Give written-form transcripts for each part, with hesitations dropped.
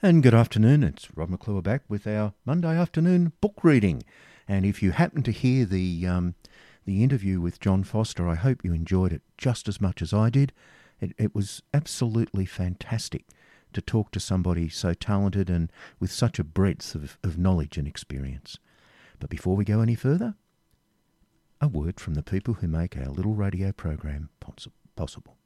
And good afternoon, it's Rob McClure back with our Monday afternoon book reading. And if you happen to hear the interview with John Foster, I hope you enjoyed it just as much as I did. It was absolutely fantastic to talk to somebody so talented and with such a breadth of knowledge and experience. But before we go any further, a word from the people who make our little radio program possible.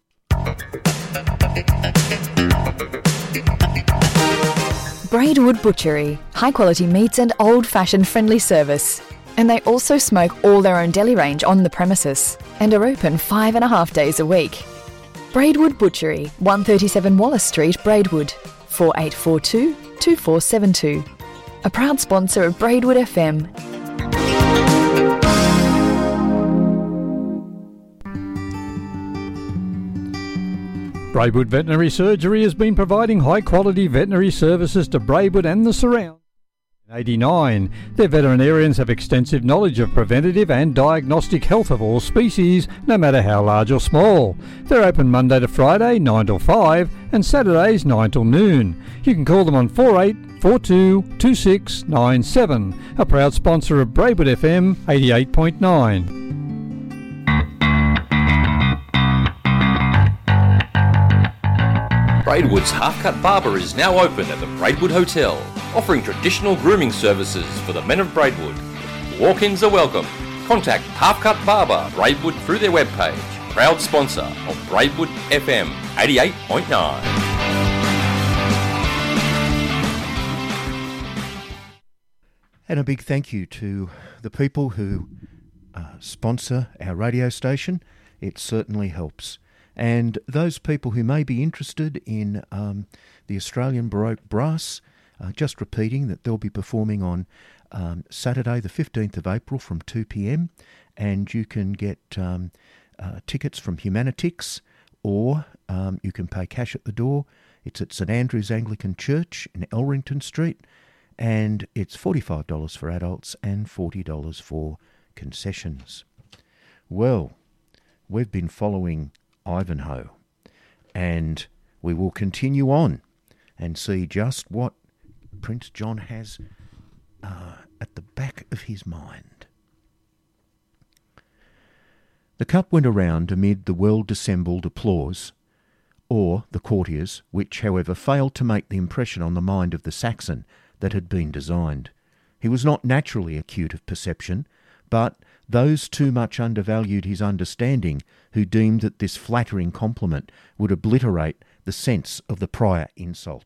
Braidwood Butchery, high quality meats and old-fashioned friendly service. And they also smoke all their own deli range on the premises and are open 5.5 days a week. Braidwood Butchery, 137 Wallace Street, Braidwood, 4842 2472. A proud sponsor of Braidwood FM. Braidwood Veterinary Surgery has been providing high-quality veterinary services to Braidwood and the surrounds. In 1989, their veterinarians have extensive knowledge of preventative and diagnostic health of all species, no matter how large or small. They're open Monday to Friday, 9 till 5, and Saturdays, 9 till noon. You can call them on 4842 2697, a proud sponsor of Braidwood FM 88.9. Braidwood's Half Cut Barber is now open at the Braidwood Hotel, offering traditional grooming services for the men of Braidwood. Walk-ins are welcome. Contact Half Cut Barber Braidwood through their webpage. Proud sponsor of Braidwood FM 88.9. And a big thank you to the people who sponsor our radio station. It certainly helps. And those people who may be interested in the Australian Baroque Brass, just repeating that they'll be performing on Saturday the 15th of April from 2 p.m, and you can get tickets from Humanitix, or you can pay cash at the door. It's at St Andrew's Anglican Church in Elrington Street, and it's $45 for adults and $40 for concessions. Well, we've been following Ivanhoe, and we will continue on and see just what Prince John has at the back of his mind. The cup went around amid the well-dissembled applause, or the courtiers, which, however, failed to make the impression on the mind of the Saxon that had been designed. He was not naturally acute of perception, but those too much undervalued his understanding who deemed that this flattering compliment would obliterate the sense of the prior insult.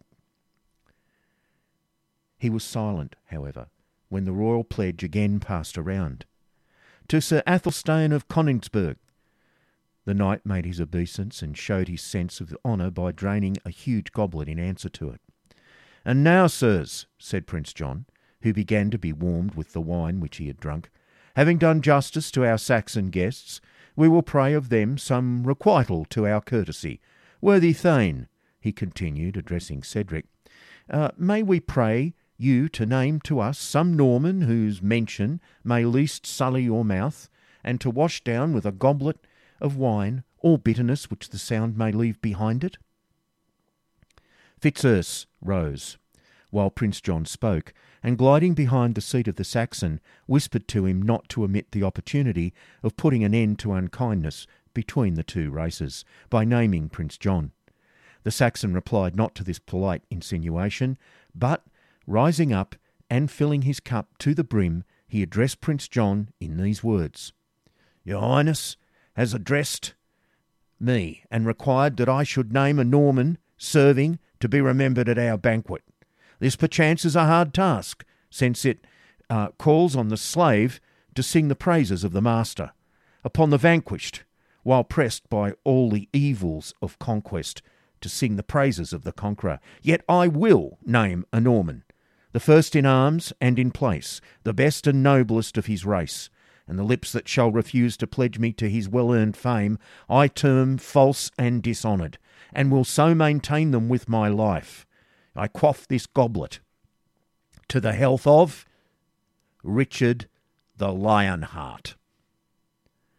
He was silent, however, when the royal pledge again passed around. To Sir Athelstane of Coningsburgh. The knight made his obeisance and showed his sense of honour by draining a huge goblet in answer to it. And now, sirs, said Prince John, who began to be warmed with the wine which he had drunk, having done justice to our Saxon guests, we will pray of them some requital to our courtesy. Worthy Thane, he continued, addressing Cedric, may we pray you to name to us some Norman whose mention may least sully your mouth, and to wash down with a goblet of wine all bitterness which the sound may leave behind it? Fitzurse rose, while Prince John spoke, and gliding behind the seat of the Saxon, whispered to him not to omit the opportunity of putting an end to unkindness between the two races, by naming Prince John. The Saxon replied not to this polite insinuation, but, rising up and filling his cup to the brim, he addressed Prince John in these words. Your Highness has addressed me, and required that I should name a Norman serving to be remembered at our banquet. This perchance is a hard task, since it calls on the slave to sing the praises of the master, upon the vanquished, while pressed by all the evils of conquest, to sing the praises of the conqueror. Yet I will name a Norman, the first in arms and in place, the best and noblest of his race, and the lips that shall refuse to pledge me to his well-earned fame I term false and dishonoured, and will so maintain them with my life. I quaff this goblet to the health of Richard the Lionheart.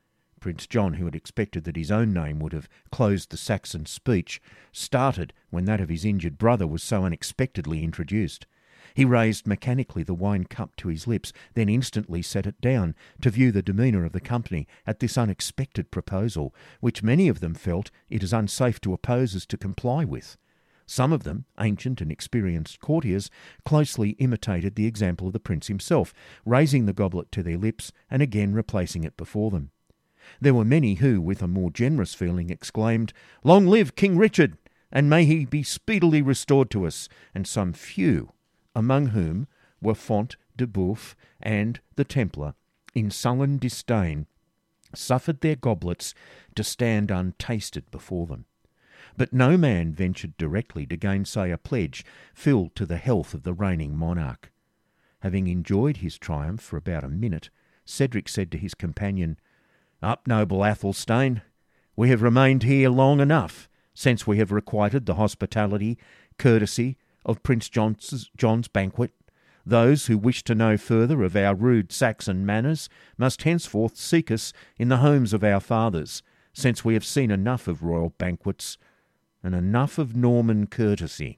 Prince John, who had expected that his own name would have closed the Saxon speech, started when that of his injured brother was so unexpectedly introduced. He raised mechanically the wine cup to his lips, then instantly set it down, to view the demeanour of the company at this unexpected proposal, which many of them felt it as unsafe to oppose as to comply with. Some of them, ancient and experienced courtiers, closely imitated the example of the prince himself, raising the goblet to their lips and again replacing it before them. There were many who, with a more generous feeling, exclaimed, "Long live King Richard, and may he be speedily restored to us," and some few, among whom were Font de Boeuf and the Templar, in sullen disdain, suffered their goblets to stand untasted before them. But no man ventured directly to gainsay a pledge filled to the health of the reigning monarch. Having enjoyed his triumph for about a minute, Cedric said to his companion, "Up, noble Athelstane, we have remained here long enough, since we have requited the hospitality, courtesy of Prince John's banquet. Those who wish to know further of our rude Saxon manners must henceforth seek us in the homes of our fathers, since we have seen enough of royal banquets and enough of Norman courtesy."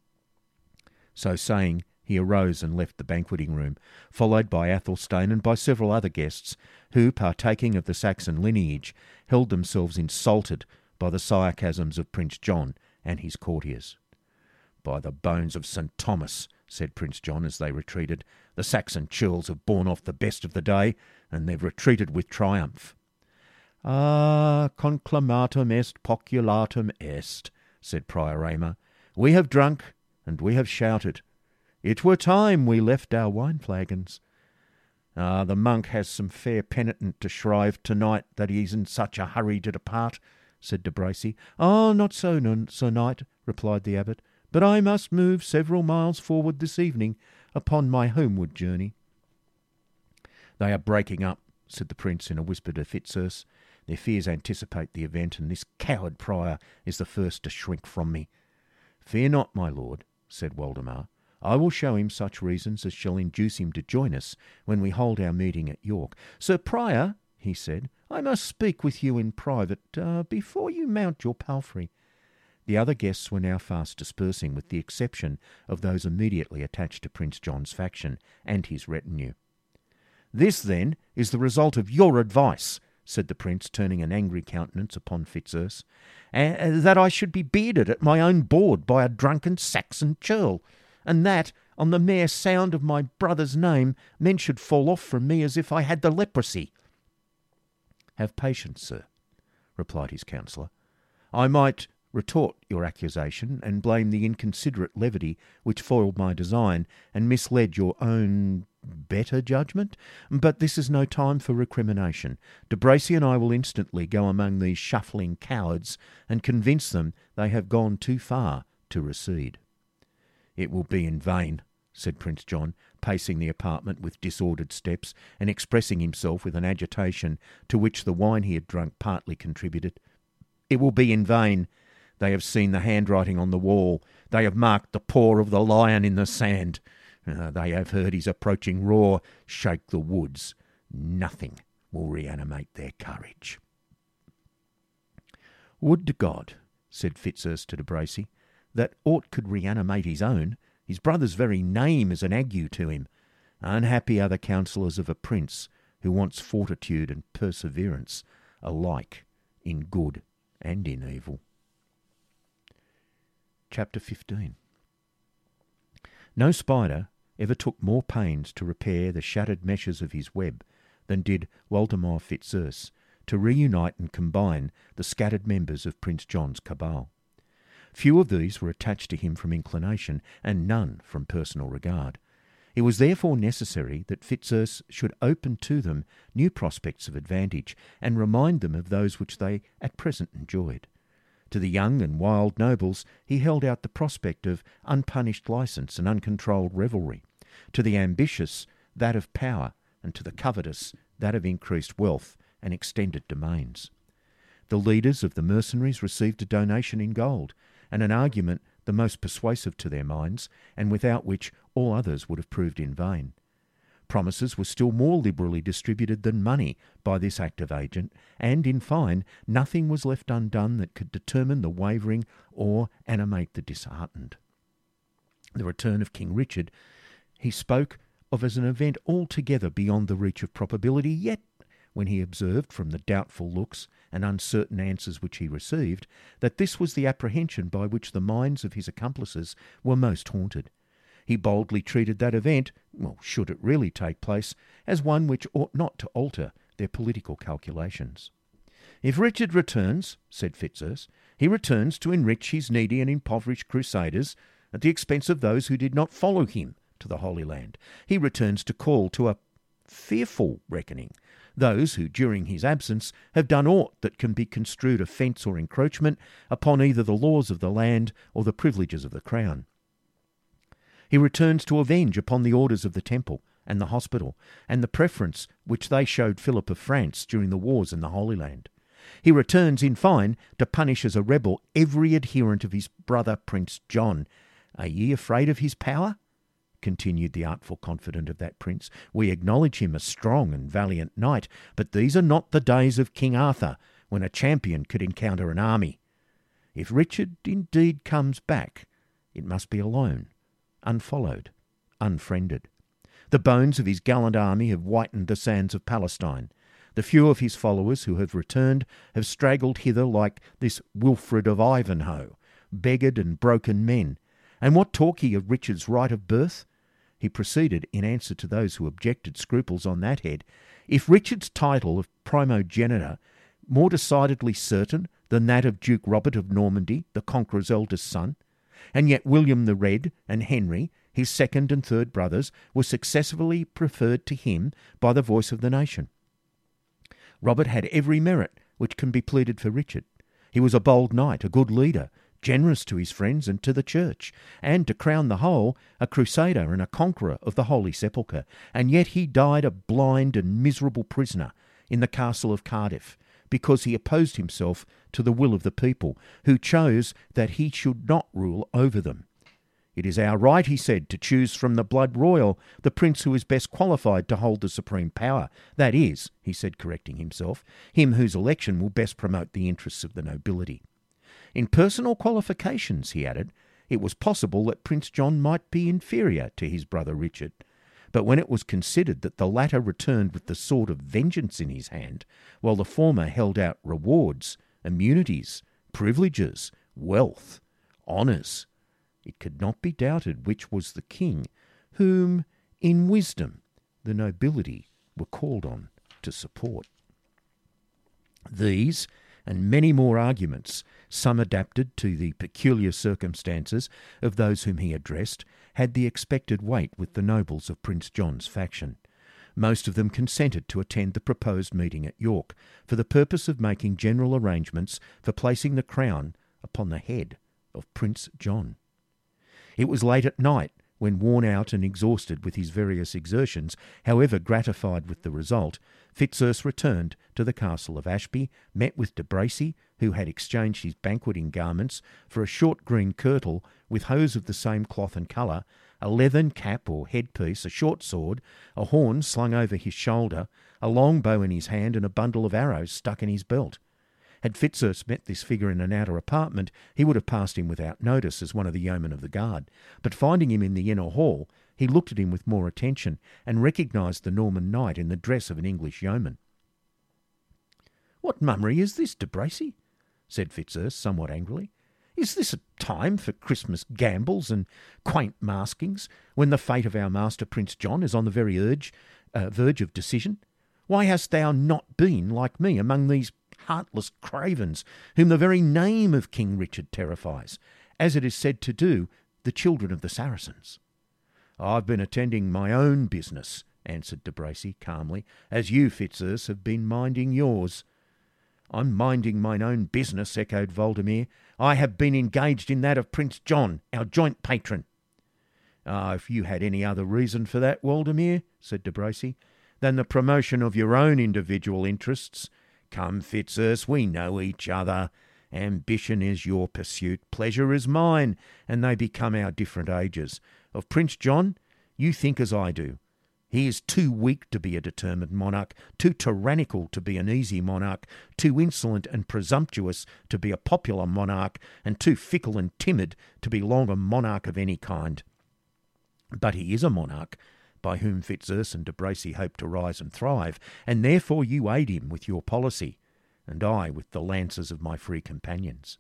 So saying, he arose and left the banqueting room, followed by Athelstane and by several other guests, who, partaking of the Saxon lineage, held themselves insulted by the sarcasms of Prince John and his courtiers. "By the bones of St. Thomas," said Prince John as they retreated, "the Saxon churls have borne off the best of the day, and they've retreated with triumph." "Ah, conclamatum est poculatum est," said Prior Aymer. "We have drunk, and we have shouted. It were time we left our wine-flagons. Ah, the monk has some fair penitent to shrive to-night that he is in such a hurry to depart," said De Bracy. "Oh, not so, Sir Knight," replied the abbot, "but I must move several miles forward this evening upon my homeward journey." "They are breaking up," said the prince in a whisper to Fitzurse. "Their fears anticipate the event, and this coward prior is the first to shrink from me." "Fear not, my lord," said Waldemar. "I will show him such reasons as shall induce him to join us when we hold our meeting at York. Sir Prior," he said, "I must speak with you in private before you mount your palfrey." The other guests were now fast dispersing, with the exception of those immediately attached to Prince John's faction and his retinue. "This, then, is the result of your advice," said the prince, turning an angry countenance upon Fitzurse, "that I should be bearded at my own board by a drunken Saxon churl, and that, on the mere sound of my brother's name, men should fall off from me as if I had the leprosy." "Have patience, sir," replied his counsellor. "I might retort your accusation and blame the inconsiderate levity which foiled my design and misled your own better judgment, but this is no time for recrimination. De Bracy and I will instantly go among these shuffling cowards and convince them they have gone too far to recede." "It will be in vain," said Prince John, pacing the apartment with disordered steps and expressing himself with an agitation to which the wine he had drunk partly contributed. "It will be in vain. They have seen the handwriting on the wall. They have marked the paw of the lion in the sand. They have heard his approaching roar shake the woods. Nothing will reanimate their courage." "Would to God," said Fitzurse to De Bracy, "that aught could reanimate his own. His brother's very name is an ague to him. Unhappy are the counsellors of a prince who wants fortitude and perseverance alike in good and in evil." Chapter 15. No spider ever took more pains to repair the shattered meshes of his web than did Waldemar Fitzurse to reunite and combine the scattered members of Prince John's cabal. Few of these were attached to him from inclination, and none from personal regard. It was therefore necessary that Fitzurse should open to them new prospects of advantage, and remind them of those which they at present enjoyed. To the young and wild nobles he held out the prospect of unpunished licence and uncontrolled revelry, to the ambitious that of power, and to the covetous that of increased wealth and extended domains. The leaders of the mercenaries received a donation in gold, and an argument the most persuasive to their minds, and without which all others would have proved in vain. Promises were still more liberally distributed than money by this active agent, and, in fine, nothing was left undone that could determine the wavering or animate the disheartened. The return of King Richard he spoke of as an event altogether beyond the reach of probability, yet, when he observed from the doubtful looks and uncertain answers which he received, that this was the apprehension by which the minds of his accomplices were most haunted, he boldly treated that event, should it really take place, as one which ought not to alter their political calculations. "If Richard returns," said Fitzurse, "he returns to enrich his needy and impoverished crusaders at the expense of those who did not follow him to the Holy Land. He returns to call to a fearful reckoning those who, during his absence, have done aught that can be construed offence or encroachment upon either the laws of the land or the privileges of the crown. He returns to avenge upon the orders of the Temple and the Hospital, and the preference which they showed Philip of France during the wars in the Holy Land. He returns, in fine, to punish as a rebel every adherent of his brother Prince John. Are ye afraid of his power?" continued the artful confidant of that prince. "We acknowledge him a strong and valiant knight, but these are not the days of King Arthur, when a champion could encounter an army. If Richard indeed comes back, it must be alone, unfollowed, unfriended. The bones of his gallant army have whitened the sands of Palestine. The few of his followers who have returned have straggled hither like this Wilfred of Ivanhoe, beggared and broken men. And what talk he of Richard's right of birth?" He proceeded, in answer to those who objected scruples on that head, "If Richard's title of primogenitor more decidedly certain than that of Duke Robert of Normandy, the Conqueror's eldest son, and yet William the Red and Henry, his second and third brothers, were successively preferred to him by the voice of the nation. Robert had every merit which can be pleaded for Richard. He was a bold knight, a good leader, generous to his friends and to the church, and, to crown the whole, a crusader and a conqueror of the Holy Sepulchre, and yet he died a blind and miserable prisoner in the castle of Cardiff, because he opposed himself to the will of the people, who chose that he should not rule over them. It is our right, he said, to choose from the blood royal the prince who is best qualified to hold the supreme power. That is," he said, correcting himself, "him whose election will best promote the interests of the nobility. In personal qualifications," he added, "it was possible that Prince John might be inferior to his brother Richard. But when it was considered that the latter returned with the sword of vengeance in his hand, while the former held out rewards, immunities, privileges, wealth, honours, it could not be doubted which was the king whom, in wisdom, the nobility were called on to support." These and many more arguments, some adapted to the peculiar circumstances of those whom he addressed, had the expected weight with the nobles of Prince John's faction. Most of them consented to attend the proposed meeting at York, for the purpose of making general arrangements for placing the crown upon the head of Prince John. It was late at night, when, worn out and exhausted with his various exertions, however gratified with the result, Fitzurse returned to the castle of Ashby, met with de Bracy, who had exchanged his banqueting garments for a short green kirtle with hose of the same cloth and colour, a leathern cap or headpiece, a short sword, a horn slung over his shoulder, a long bow in his hand, and a bundle of arrows stuck in his belt. Had Fitzurse met this figure in an outer apartment, he would have passed him without notice as one of the yeomen of the guard, but finding him in the inner hall, he looked at him with more attention, and recognised the Norman knight in the dress of an English yeoman. "What mummery is this, de Bracy?" said Fitzurse, somewhat angrily. "Is this a time for Christmas gambols and quaint maskings, when the fate of our master Prince John is on the very verge of decision? Why hast thou not been, like me, among these heartless cravens, whom the very name of King Richard terrifies, as it is said to do the children of the Saracens?" "I've been attending my own business," answered de Bracy calmly, "as you, Fitzurse, have been minding yours." "I'm minding mine own business," echoed Voldemir. "I have been engaged in that of Prince John, our joint patron." If you had any other reason for that, Waldemir," said de Bracy, "than the promotion of your own individual interests. Come, Fitzurse, we know each other. Ambition is your pursuit, pleasure is mine, and they become our different ages. Of Prince John, you think as I do. He is too weak to be a determined monarch, too tyrannical to be an easy monarch, too insolent and presumptuous to be a popular monarch, and too fickle and timid to be long a monarch of any kind. But he is a monarch by whom Fitzurse and de Bracy hope to rise and thrive, and therefore you aid him with your policy, and I with the lances of my free companions."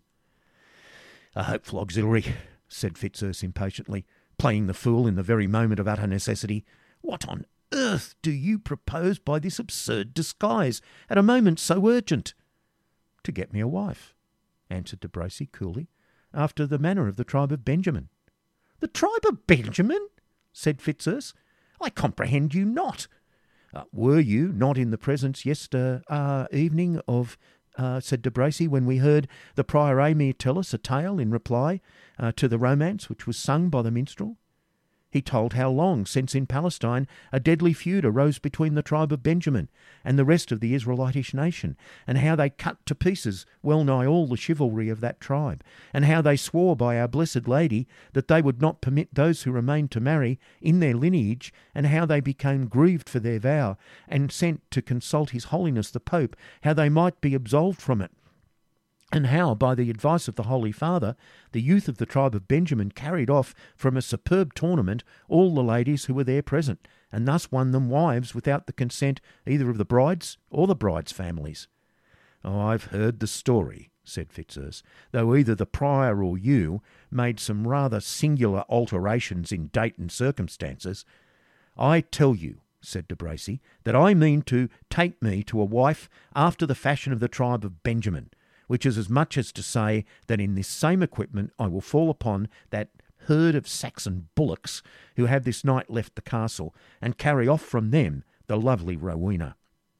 "A hopeful auxiliary," said Fitzurse impatiently, playing the fool in the very moment of utter necessity. "What on earth do you propose by this absurd disguise at a moment so urgent?" "To get me a wife," answered de Bracy coolly, "after the manner of the tribe of Benjamin." "The tribe of Benjamin?" said Fitzurse. "I comprehend you not." "Were you not in the presence evening of," said de Bracy, "when we heard the Prior Emir tell us a tale in reply to the romance which was sung by the minstrel? He told how long since in Palestine a deadly feud arose between the tribe of Benjamin and the rest of the Israelitish nation, and how they cut to pieces well nigh all the chivalry of that tribe, and how they swore by our Blessed Lady that they would not permit those who remained to marry in their lineage, and how they became grieved for their vow, and sent to consult His Holiness the Pope how they might be absolved from it, and how, by the advice of the Holy Father, the youth of the tribe of Benjamin carried off from a superb tournament all the ladies who were there present, and thus won them wives without the consent either of the brides or the brides' families." "Oh, I've heard the story," said Fitzurse, "though either the prior or you made some rather singular alterations in date and circumstances. I tell you," said de Bracy, "that I mean to take me to a wife after the fashion of the tribe of Benjamin, which is as much as to say that in this same equipment I will fall upon that herd of Saxon bullocks who have this night left the castle, and carry off from them the lovely Rowena."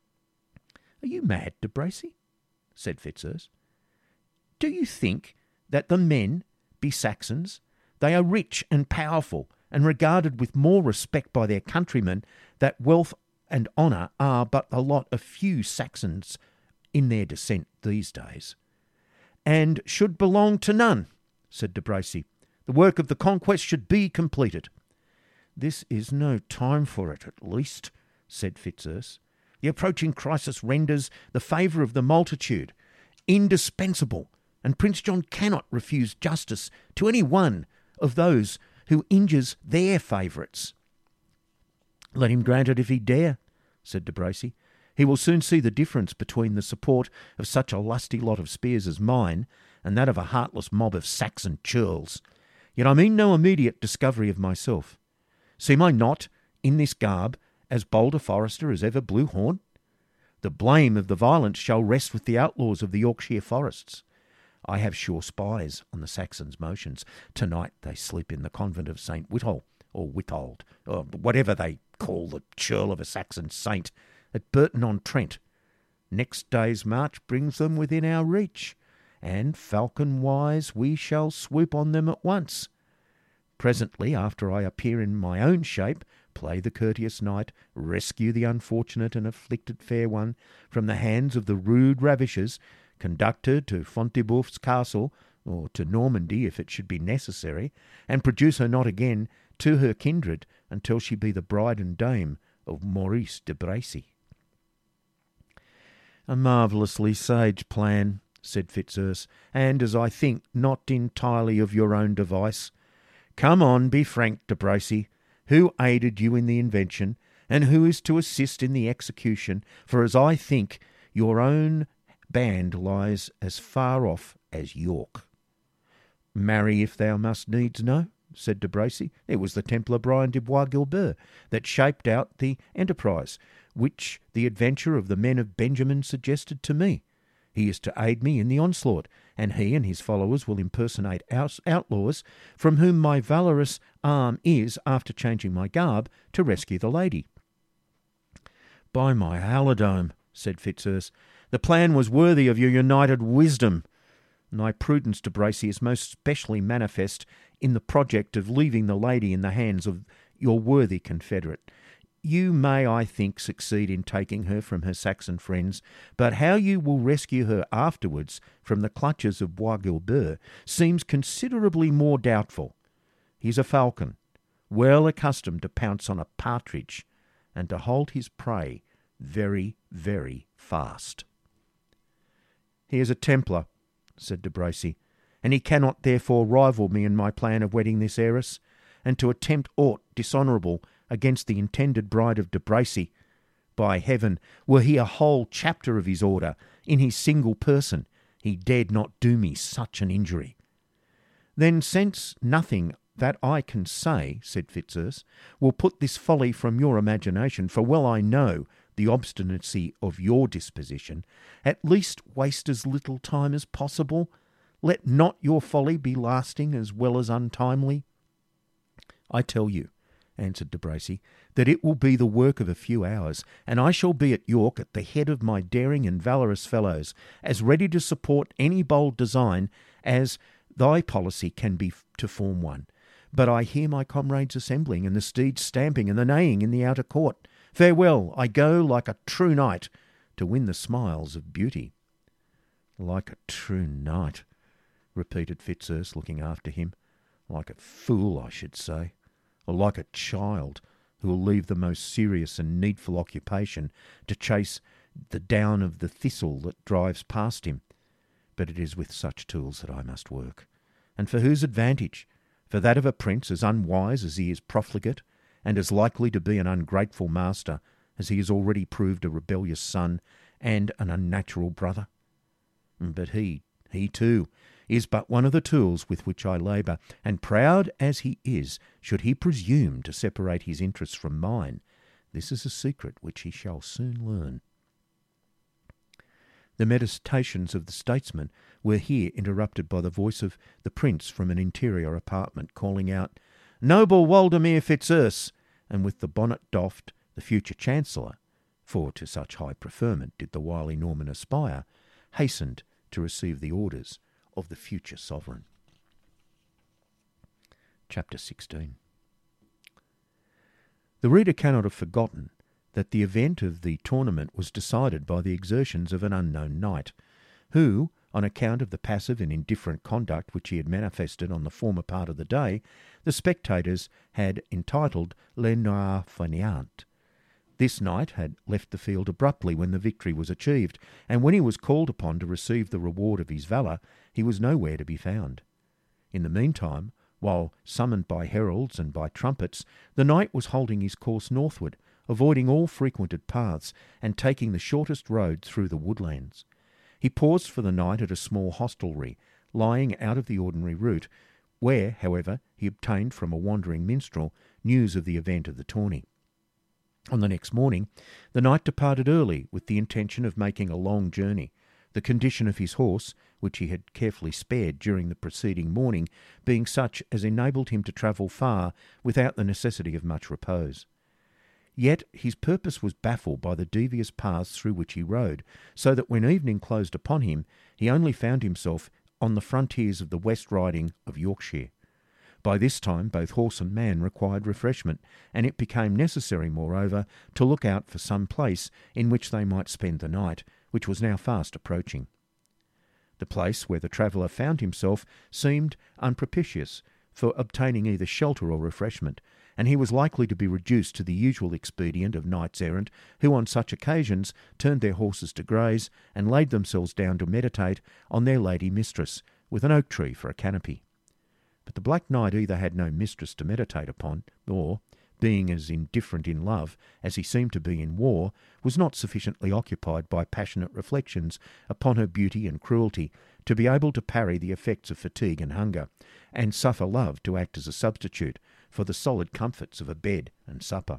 "Are you mad, de Bracy?" said Fitzurse. "Do you think that the men be Saxons? They are rich and powerful, and regarded with more respect by their countrymen, that wealth and honour are but the lot of few Saxons in their descent these days." "And should belong to none," said de Bracy. "The work of the conquest should be completed." "This is no time for it, at least," said Fitzurse. "The approaching crisis renders the favour of the multitude indispensable, and Prince John cannot refuse justice to any one of those who injures their favourites." "Let him grant it if he dare," said de Bracy. "He will soon see the difference between the support of such a lusty lot of spears as mine and that of a heartless mob of Saxon churls. Yet I mean no immediate discovery of myself. Seem I not, in this garb, as bold a forester as ever blew horn? The blame of the violence shall rest with the outlaws of the Yorkshire forests. I have sure spies on the Saxons' motions. Tonight they sleep in the convent of St. Withold, or Withold, or whatever they call the churl of a Saxon saint, at Burton-on-Trent. Next day's march brings them within our reach, and falcon-wise we shall swoop on them at once. Presently, after I appear in my own shape, play the courteous knight, rescue the unfortunate and afflicted fair one from the hands of the rude ravishers, conduct her to Fonteboeuf's castle, or to Normandy if it should be necessary, and produce her not again to her kindred until she be the bride and dame of Maurice de Bracy." "A marvellously sage plan," said Fitzurse, "and, as I think, not entirely of your own device. Come on, be frank, de Bracy. Who aided you in the invention, and who is to assist in the execution? For, as I think, your own band lies as far off as York." "Marry, if thou must needs know," said de Bracy. "It was the Templar Brian de Bois Guilbert that shaped out the enterprise, which the adventure of the men of Benjamin suggested to me. He is to aid me in the onslaught, and he and his followers will impersonate outlaws, from whom my valorous arm is, after changing my garb, to rescue the lady." "By my halidome," said Fitzurse, "the plan was worthy of your united wisdom. Thy prudence, de Bracy, is most specially manifest in the project of leaving the lady in the hands of your worthy confederate. You may, I think, succeed in taking her from her Saxon friends, but how you will rescue her afterwards from the clutches of Bois Guilbert seems considerably more doubtful. He is a falcon, well accustomed to pounce on a partridge, and to hold his prey very, very fast. "He is a Templar," said de Bracy, "and he cannot therefore rival me in my plan of wedding this heiress, and to attempt aught dishonourable against the intended bride of de Bracy. By heaven, were he a whole chapter of his order, in his single person, he dared not do me such an injury." "Then since nothing that I can say," said Fitzurse, "will put this folly from your imagination, for well I know the obstinacy of your disposition, at least waste as little time as possible. Let not your folly be lasting as well as untimely." "I tell you," answered de Bracy, "that it will be the work of a few hours, and I shall be at York at the head of my daring and valorous fellows, as ready to support any bold design as thy policy can be to form one. But I hear my comrades assembling, and the steeds stamping, and the neighing in the outer court. Farewell, I go like a true knight to win the smiles of beauty." "Like a true knight," repeated Fitzurse, looking after him. "Like a fool, I should say, or like a child who will leave the most serious and needful occupation to chase the down of the thistle that drives past him. But it is with such tools that I must work. And for whose advantage? For that of a prince as unwise as he is profligate, and as likely to be an ungrateful master as he has already proved a rebellious son and an unnatural brother. But he too, is but one of the tools with which I labour, and proud as he is, should he presume to separate his interests from mine, this is a secret which he shall soon learn." The meditations of the statesman were here interrupted by the voice of the prince from an interior apartment, calling out, "Noble Waldemar Fitzurse!" and with the bonnet doffed, the future chancellor, for to such high preferment did the wily Norman aspire, hastened to receive the orders of the future sovereign. Chapter 16. The reader cannot have forgotten that the event of the tournament was decided by the exertions of an unknown knight, who, on account of the passive and indifferent conduct which he had manifested on the former part of the day, the spectators had entitled Le Noir Fainéant. This knight had left the field abruptly when the victory was achieved, and when he was called upon to receive the reward of his valour, he was nowhere to be found. In the meantime, while summoned by heralds and by trumpets, the knight was holding his course northward, avoiding all frequented paths, and taking the shortest road through the woodlands. He paused for the night at a small hostelry, lying out of the ordinary route, where, however, he obtained from a wandering minstrel news of the event of the tourney. On the next morning, the knight departed early with the intention of making a long journey, the condition of his horse, which he had carefully spared during the preceding morning, being such as enabled him to travel far without the necessity of much repose. Yet his purpose was baffled by the devious paths through which he rode, so that when evening closed upon him, he only found himself on the frontiers of the West Riding of Yorkshire. By this time both horse and man required refreshment, and it became necessary, moreover, to look out for some place in which they might spend the night, which was now fast approaching. The place where the traveller found himself seemed unpropitious for obtaining either shelter or refreshment, and he was likely to be reduced to the usual expedient of knights-errant, who on such occasions turned their horses to graze and laid themselves down to meditate on their lady mistress, with an oak tree for a canopy. But the Black Knight either had no mistress to meditate upon, or, being as indifferent in love as he seemed to be in war, was not sufficiently occupied by passionate reflections upon her beauty and cruelty to be able to parry the effects of fatigue and hunger, and suffer love to act as a substitute for the solid comforts of a bed and supper.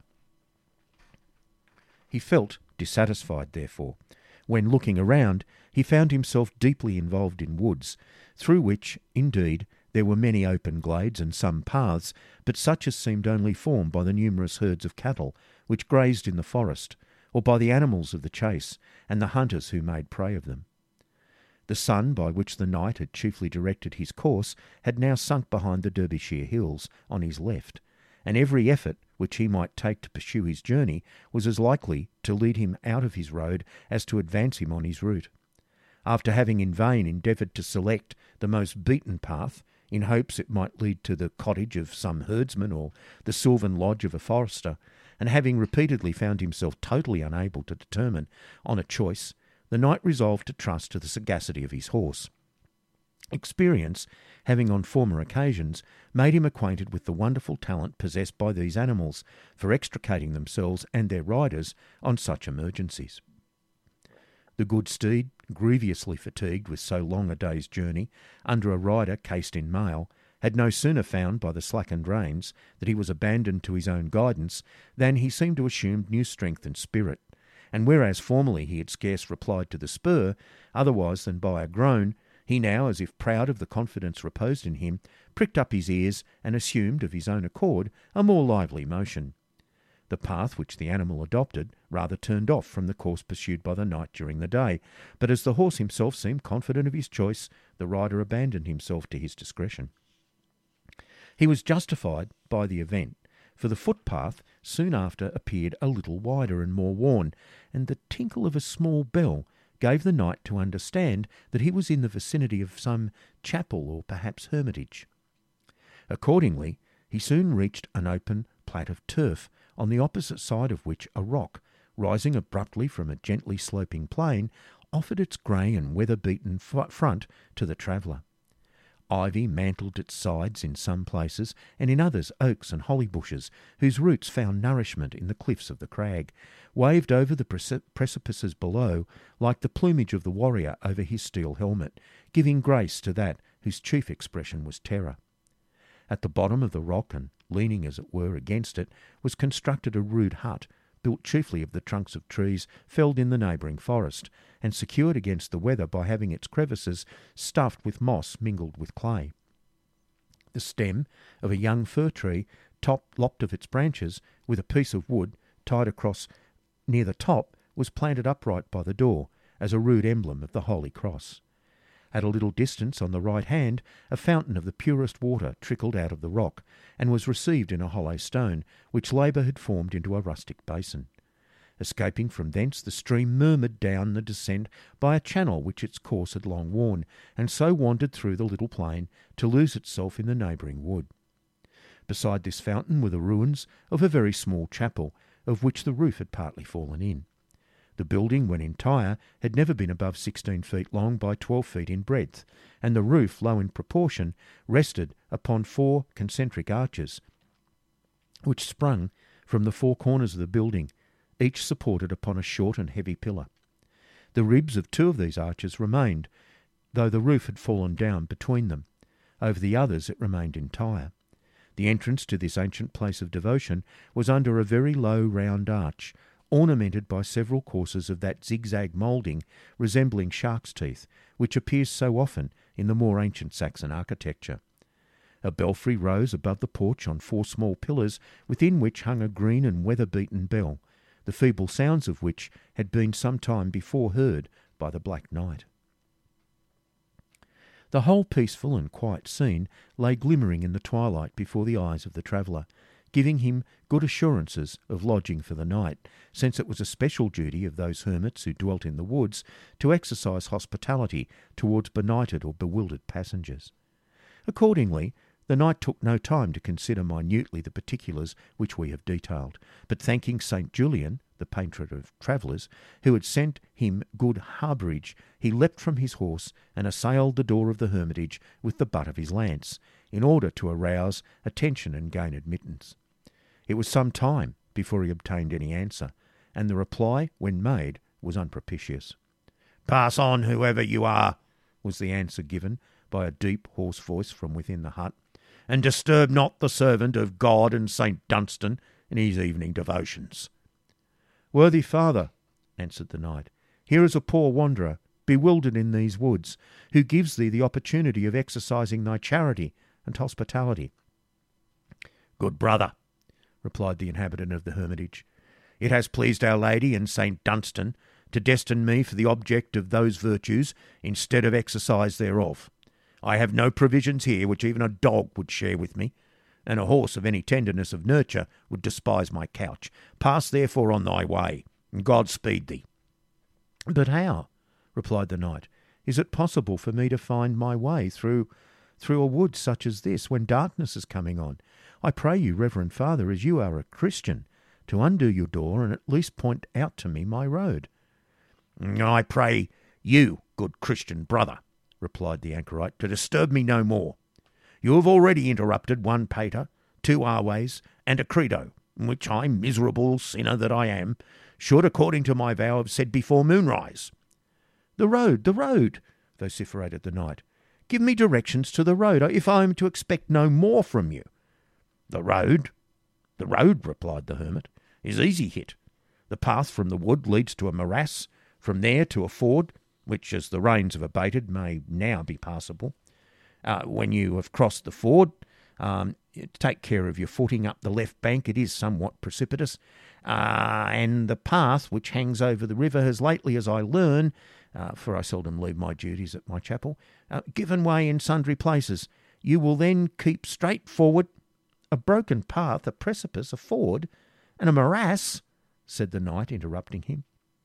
He felt dissatisfied, therefore, when, looking around, he found himself deeply involved in woods, through which, indeed, there were many open glades and some paths, but such as seemed only formed by the numerous herds of cattle which grazed in the forest, or by the animals of the chase, and the hunters who made prey of them. The sun, by which the knight had chiefly directed his course, had now sunk behind the Derbyshire hills on his left, and every effort which he might take to pursue his journey was as likely to lead him out of his road as to advance him on his route. After having in vain endeavoured to select the most beaten path, in hopes it might lead to the cottage of some herdsman or the sylvan lodge of a forester, and having repeatedly found himself totally unable to determine on a choice, the knight resolved to trust to the sagacity of his horse. Experience, having on former occasions made him acquainted with the wonderful talent possessed by these animals for extricating themselves and their riders on such emergencies. The good steed, grievously fatigued with so long a day's journey, under a rider cased in mail, had no sooner found by the slackened reins that he was abandoned to his own guidance than he seemed to assume new strength and spirit, and whereas formerly he had scarce replied to the spur, otherwise than by a groan, he now, as if proud of the confidence reposed in him, pricked up his ears and assumed, of his own accord, a more lively motion. The path which the animal adopted rather turned off from the course pursued by the knight during the day, but as the horse himself seemed confident of his choice, the rider abandoned himself to his discretion. He was justified by the event, for the footpath soon after appeared a little wider and more worn, and the tinkle of a small bell gave the knight to understand that he was in the vicinity of some chapel or perhaps hermitage. Accordingly, he soon reached an open plat of turf, on the opposite side of which a rock, rising abruptly from a gently sloping plain, offered its grey and weather-beaten front to the traveller. Ivy mantled its sides in some places, and in others oaks and holly bushes, whose roots found nourishment in the cliffs of the crag, waved over the precipices below like the plumage of the warrior over his steel helmet, giving grace to that whose chief expression was terror. At the bottom of the rock, and leaning as it were against it, was constructed a rude hut, built chiefly of the trunks of trees felled in the neighbouring forest, and secured against the weather by having its crevices stuffed with moss mingled with clay. The stem of a young fir tree, lopped of its branches, with a piece of wood tied across near the top, was planted upright by the door, as a rude emblem of the Holy Cross. At a little distance on the right hand, a fountain of the purest water trickled out of the rock, and was received in a hollow stone, which labour had formed into a rustic basin. Escaping from thence, the stream murmured down the descent by a channel which its course had long worn, and so wandered through the little plain to lose itself in the neighbouring wood. Beside this fountain were the ruins of a very small chapel, of which the roof had partly fallen in. The building, when entire, had never been above 16 feet long by 12 feet in breadth, and the roof, low in proportion, rested upon 4 concentric arches, which sprung from the 4 corners of the building, each supported upon a short and heavy pillar. The ribs of 2 of these arches remained, though the roof had fallen down between them. Over the others it remained entire. The entrance to this ancient place of devotion was under a very low round arch, ornamented by several courses of that zigzag moulding resembling shark's teeth, which appears so often in the more ancient Saxon architecture. A belfry rose above the porch on 4 small pillars, within which hung a green and weather-beaten bell, the feeble sounds of which had been some time before heard by the Black Knight. The whole peaceful and quiet scene lay glimmering in the twilight before the eyes of the traveller, giving him good assurances of lodging for the night, since it was a special duty of those hermits who dwelt in the woods to exercise hospitality towards benighted or bewildered passengers. Accordingly, the knight took no time to consider minutely the particulars which we have detailed, but thanking St. Julian, the patron of travellers, who had sent him good harbourage, he leapt from his horse and assailed the door of the hermitage with the butt of his lance, in order to arouse attention and gain admittance. It was some time before he obtained any answer, and the reply, when made, was unpropitious. "Pass on, whoever you are," was the answer given by a deep, hoarse voice from within the hut, "and disturb not the servant of God and St. Dunstan in his evening devotions." "Worthy father," answered the knight, "here is a poor wanderer, bewildered in these woods, who gives thee the opportunity of exercising thy charity and hospitality." "Good brother," replied the inhabitant of the hermitage, "it has pleased Our Lady and St. Dunstan to destine me for the object of those virtues instead of exercise thereof. I have no provisions here which even a dog would share with me, and a horse of any tenderness of nurture would despise my couch. Pass therefore on thy way, and God speed thee." "But how," replied the knight, "is it possible for me to find my way through a wood such as this, when darkness is coming on? I pray you, reverend father, as you are a Christian, to undo your door and at least point out to me my road." "I pray you, good Christian brother," replied the anchorite, "to disturb me no more. You have already interrupted one pater, 2 aves, and a credo, which I, miserable sinner that I am, should, according to my vow, have said before moonrise." The road, vociferated the knight. "Give me directions to the road, if I am to expect no more from you." The road, replied the hermit, "is easy hit. The path from the wood leads to a morass, from there to a ford, which, as the rains have abated, may now be passable. When you have crossed the ford, take care of your footing up the left bank. It is somewhat precipitous, and the path which hangs over the river has lately, as I learn, for I seldom leave my duties at my chapel, given way in sundry places. You will then keep straight forward. A broken path, a precipice, a ford, and a morass," said the knight, interrupting him.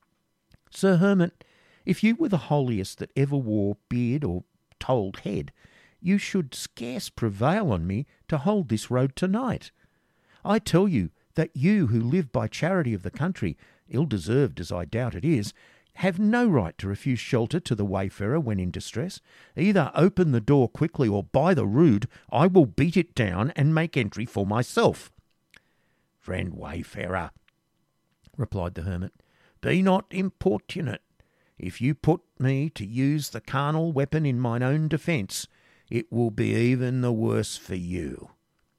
"Sir Hermit, if you were the holiest that ever wore beard or told head, you should scarce prevail on me to hold this road tonight. I tell you that you who live by charity of the country, ill-deserved as I doubt it is, have no right to refuse shelter to the wayfarer when in distress. Either open the door quickly, or by the rood I will beat it down and make entry for myself." "Friend wayfarer," replied the hermit, "be not importunate. If you put me to use the carnal weapon in mine own defence, it will be even the worse for you."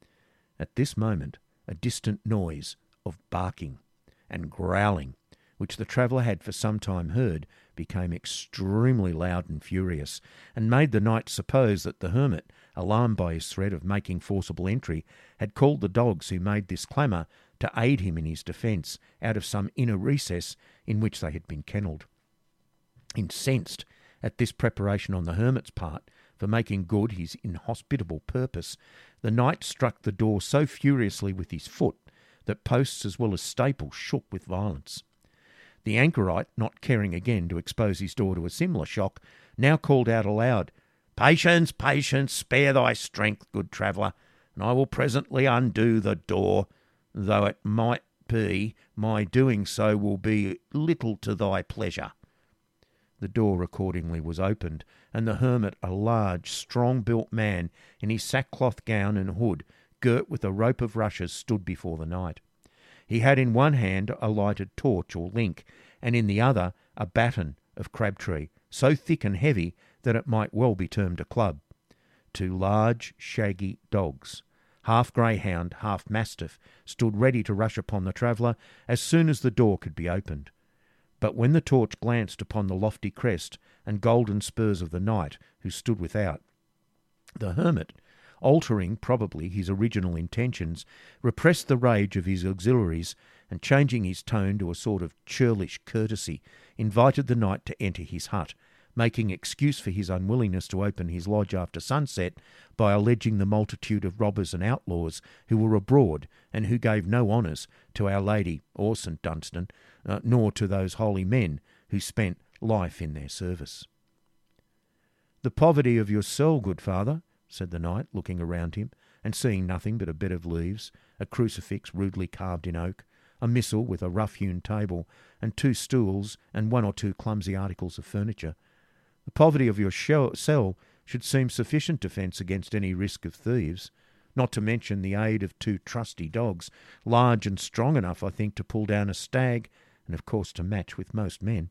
At this moment a distant noise of barking and growling, which the traveller had for some time heard, became extremely loud and furious, and made the knight suppose that the hermit, alarmed by his threat of making forcible entry, had called the dogs who made this clamour to aid him in his defence out of some inner recess in which they had been kennelled. Incensed at this preparation on the hermit's part for making good his inhospitable purpose, the knight struck the door so furiously with his foot that posts as well as staples shook with violence. The anchorite, not caring again to expose his door to a similar shock, now called out aloud, "Patience, patience, spare thy strength, good traveller, and I will presently undo the door, though it might be my doing so will be little to thy pleasure." The door accordingly was opened, and the hermit, a large, strong-built man, in his sackcloth gown and hood, girt with a rope of rushes, stood before the knight. He had in one hand a lighted torch or link, and in the other a baton of crabtree, so thick and heavy that it might well be termed a club. 2 large, shaggy dogs, half greyhound, half mastiff, stood ready to rush upon the traveller as soon as the door could be opened. But when the torch glanced upon the lofty crest and golden spurs of the knight who stood without, the hermit, altering probably his original intentions, repressed the rage of his auxiliaries, and changing his tone to a sort of churlish courtesy, invited the knight to enter his hut, making excuse for his unwillingness to open his lodge after sunset by alleging the multitude of robbers and outlaws who were abroad and who gave no honours to Our Lady or St. Dunstan, nor to those holy men who spent life in their service. "The poverty of your cell, good father," said the knight, looking around him, and seeing nothing but a bed of leaves, a crucifix rudely carved in oak, a missal with a rough-hewn table, and 2 stools and 1 or 2 clumsy articles of furniture. "The poverty of your cell should seem sufficient defence against any risk of thieves, not to mention the aid of 2 trusty dogs, large and strong enough, I think, to pull down a stag, and of course to match with most men."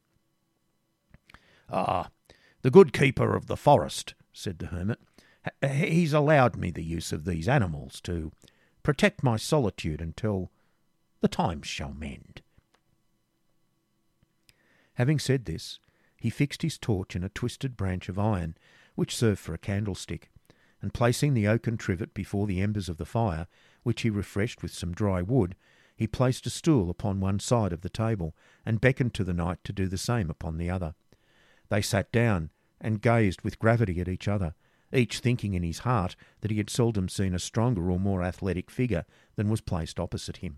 "Ah, the good keeper of the forest," said the hermit, "he's allowed me the use of these animals to protect my solitude until the times shall mend." Having said this, he fixed his torch in a twisted branch of iron, which served for a candlestick, and placing the oaken trivet before the embers of the fire, which he refreshed with some dry wood, he placed a stool upon one side of the table, and beckoned to the knight to do the same upon the other. They sat down, and gazed with gravity at each other, each thinking in his heart that he had seldom seen a stronger or more athletic figure than was placed opposite him.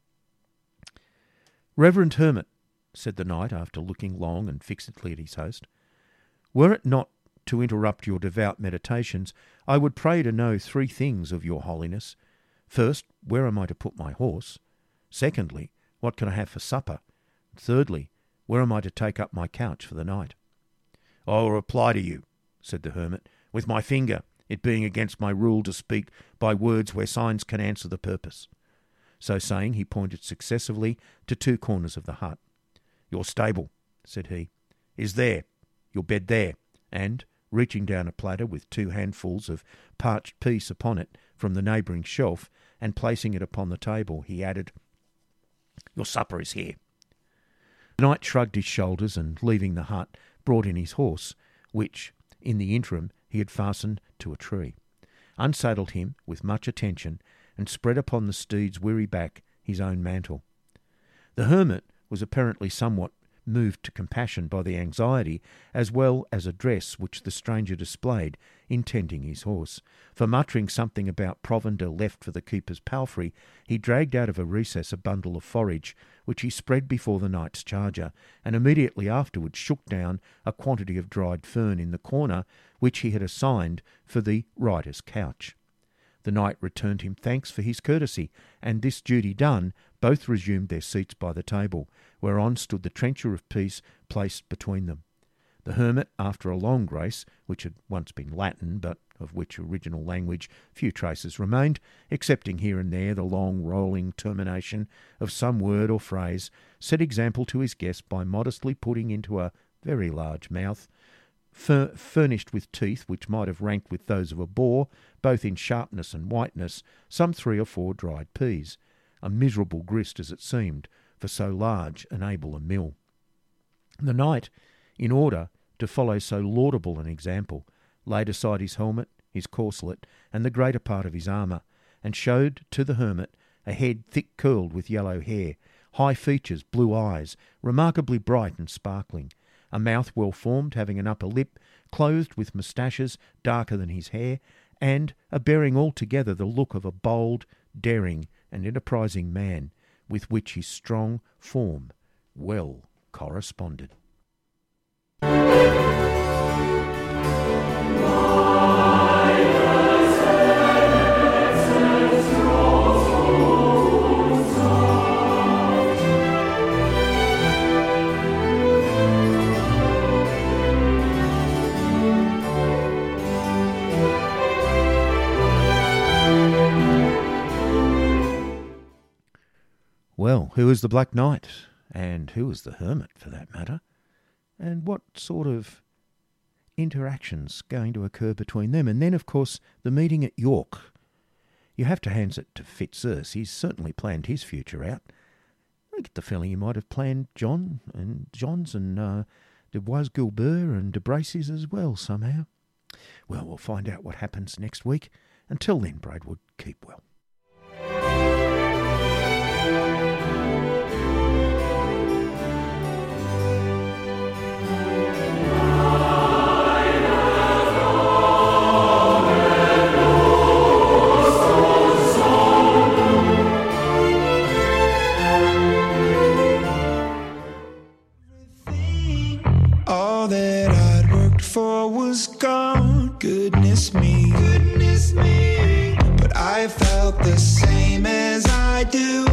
"Reverend hermit," said the knight, after looking long and fixedly at his host, "were it not to interrupt your devout meditations, I would pray to know 3 things of your holiness. First, where am I to put my horse? Secondly, What can I have for supper? Thirdly, where am I to take up my couch for the night? I will reply to you, said the hermit, with my finger, it being against my rule to speak by words where signs can answer the purpose. So saying, he pointed successively to two corners of the hut. Your stable, said he, is there, your bed there, and, reaching down a platter with 2 handfuls of parched peas upon it from the neighbouring shelf, and placing it upon the table, he added, your supper is here. The knight shrugged his shoulders and, leaving the hut, brought in his horse, which, in the interim, he had fastened to a tree, unsaddled him with much attention, and spread upon the steed's weary back his own mantle. The hermit was apparently somewhat moved to compassion by the anxiety as well as address which the stranger displayed in tending his horse, for muttering something about provender left for the keeper's palfrey, he dragged out of a recess a bundle of forage, which he spread before the knight's charger, and immediately afterwards shook down a quantity of dried fern in the corner which he had assigned for the rider's couch. The knight returned him thanks for his courtesy, and this duty done, both resumed their seats by the table, whereon stood the trencher of peace placed between them. The hermit, after a long grace, which had once been Latin, but of which original language few traces remained, excepting here and there the long rolling termination of some word or phrase, set example to his guest by modestly putting into a very large mouth, furnished with teeth which might have ranked with those of a boar, both in sharpness and whiteness, some 3 or 4 dried peas, a miserable grist as it seemed, for so large and able a meal. The knight, in order to follow so laudable an example, laid aside his helmet, his corselet, and the greater part of his armour, and showed to the hermit a head thick curled with yellow hair, high features, blue eyes, remarkably bright and sparkling, a mouth well formed, having an upper lip, clothed with moustaches darker than his hair, and a bearing altogether the look of a bold, daring, and enterprising man, with which his strong form well corresponded. Well, who is the Black Knight? And who is the hermit, for that matter? And what sort of interactions going to occur between them? And then, of course, the meeting at York. You have to hand it to Fitzurse. He's certainly planned his future out. I get the feeling he might have planned John's and de Bois-Guilbert and de Bracy's as well, somehow. Well, we'll find out what happens next week. Until then, Braidwood, keep well. All that I'd worked for was gone, goodness me. But I felt the same as I do